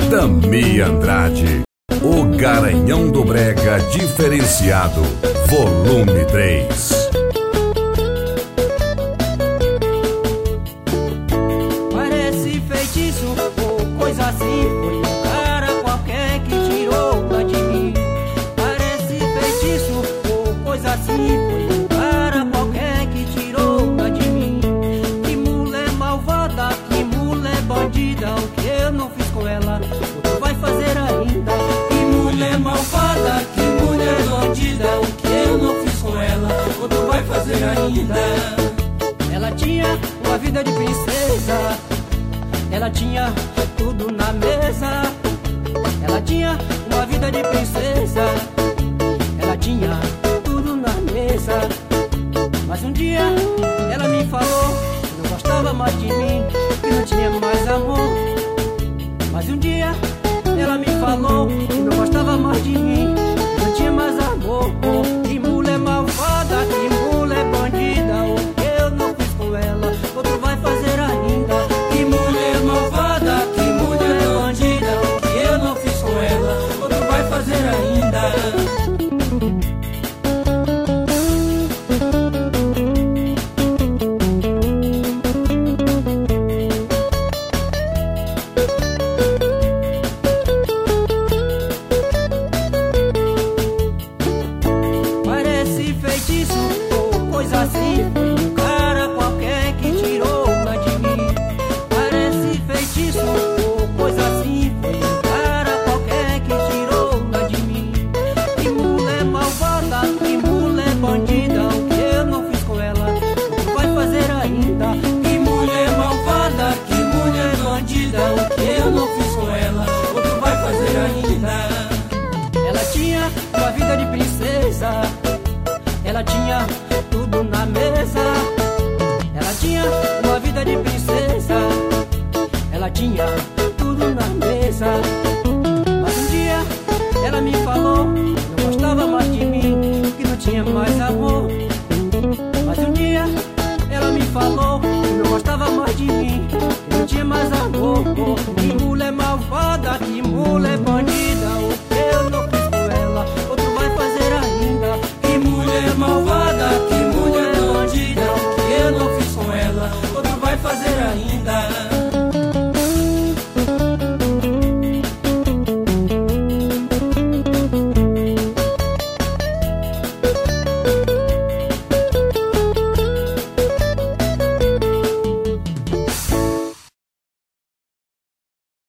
Tami Andrade, o Garanhão do Brega diferenciado, volume 3. Parece feitiço ou coisa assim, foi um cara qualquer que tirou uma de mim. Parece feitiço ou coisa assim, foi um cara qualquer que tirou uma de mim. Que mulher malvada, que mulher bandida, o que eu não fiz com ela, o que vai fazer ainda. Que mulher malvada, que mulher bandida, o que eu não fiz com ela, o que vai fazer ainda. Ela tinha uma vida de princesa, ela tinha tudo na mesa. Ela tinha uma vida de princesa, ela tinha tudo na mesa. Mas um dia ela me falou que não gostava mais de mim, que não tinha mais amor. Mas um dia ela me falou que não gostava mais de mim, que não tinha mais amor. Que mulher malvada, que mulher bandida, o que eu não fiz com ela, outro vai fazer ainda. Que mulher malvada, que mulher bandida, o que eu não fiz com ela, outro vai fazer ainda. Parece feitiço ou coisa assim, foi um cara qualquer que tirou uma de mim. Parece feitiço ou coisa assim, foi um cara qualquer que tirou uma de mim. Que mulher malvada, que mulher bandida, o que eu não fiz com ela, o que vai fazer ainda. Que mulher malvada, que mulher bandida, o que eu não fiz com ela, o que vai fazer ainda. Ela tinha uma vida de princesa, ela tinha tudo na mesa. Ela tinha uma vida de princesa, ela tinha tudo na mesa. Mas um dia ela me falou que não gostava mais de mim, que não tinha mais amor. Mas um dia ela me falou que não gostava mais de mim, que não tinha mais amor.